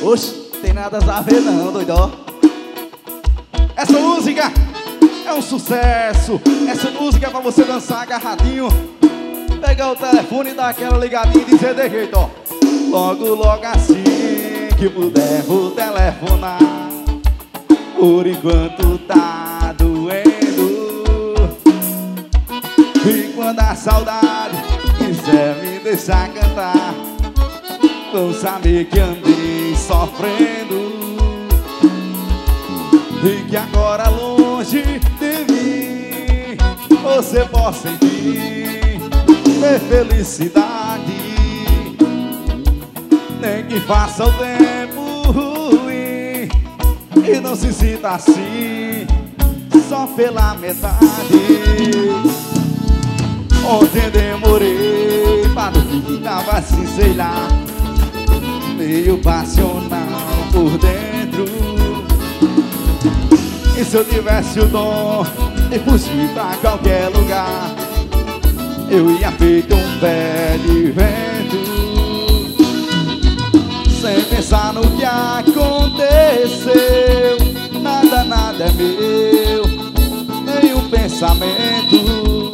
Oxe, tem nada a ver não, doidó. Essa música é um sucesso. Essa música é pra você dançar agarradinho, pegar o telefone e dar aquela ligadinha e dizer de jeito, ó. Logo, logo assim que puder vou telefonar. Por enquanto tá doendo. E quando a saudade quiser me deixar cantar, vão saber que andei sofrendo e que agora longe de mim você possa sentir ter felicidade. Nem que faça o tempo ruim e não se sinta assim só pela metade. Ontem demorei pra dormir, tava assim, sei lá, meio passional por dentro. E se eu tivesse o dom de fugir pra qualquer lugar, eu ia feito um pé de vento, sem pensar no que aconteceu. Nada, nada é meu, nenhum pensamento.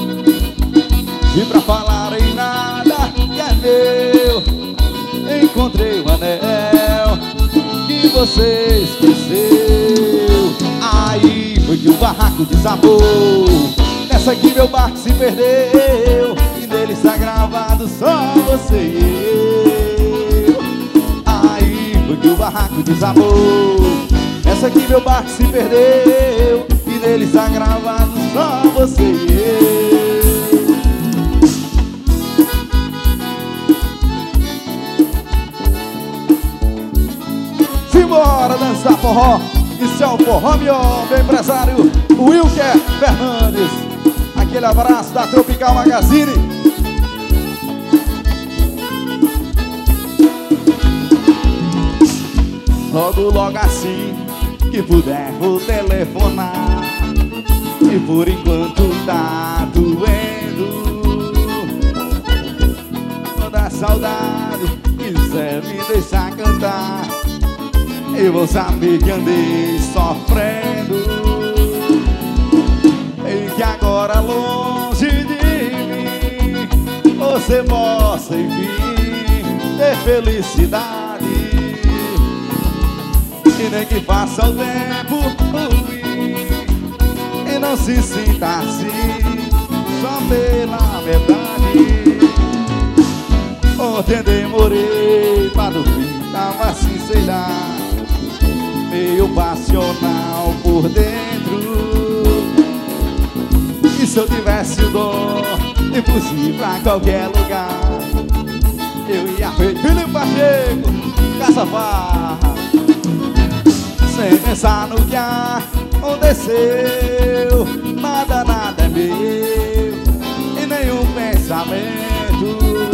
E pra falar em nada que é meu, encontrei o anel que você esqueceu. Aí foi que o barraco desabou. Nessa aqui meu barco se perdeu e nele está gravado só você e eu. Aí foi que o barraco desabou. Nessa aqui meu barco se perdeu e nele está gravado só você e eu. Simbora dançar forró. Isso é o Forró Mion, do empresário Wilker Fernandes. Aquele abraço da Tropical Magazine. Logo, logo assim que puder vou telefonar. E por enquanto tá doendo. Quando a saudade quiser me deixar cantar, eu vou saber que andei sofrendo e que agora longe de mim você possa enfim ter felicidade. E nem que faça o tempo ruim e não se sinta assim só pela verdade. Ontem demorei pra dormir, tava assim, sei lá, meio passional por dentro. E se eu tivesse o dom de fugir pra qualquer lugar, eu ia feito Felipe Pacheco, Casa Farra, sem pensar no que aconteceu. Nada, nada é meu e nenhum pensamento.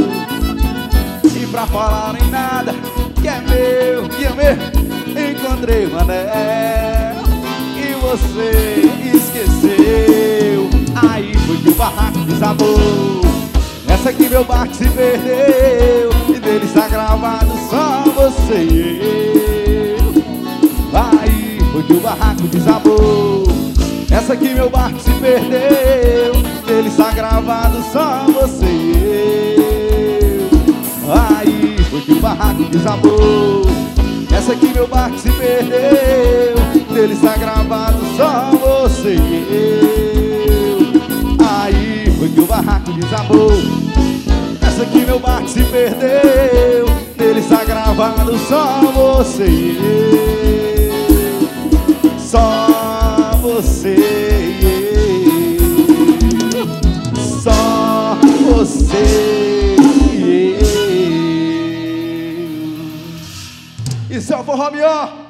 E pra falar em nada que é meu, que é meu, encontrei o anel e você esqueceu. Aí foi que o barraco desabou. Essa aqui meu barco se perdeu e dele está gravado só você e eu. Aí foi que o barraco desabou. Essa aqui meu barco se perdeu, dele está gravado só você e eu. Aí foi que o barraco desabou. Essa aqui meu barco se perdeu, dele está gravado só você e eu. Aí foi que o barraco desabou. Essa aqui meu barco se perdeu, dele está gravado só você e eu. Só você e eu. Só você e eu. Isso é o Forró Mion.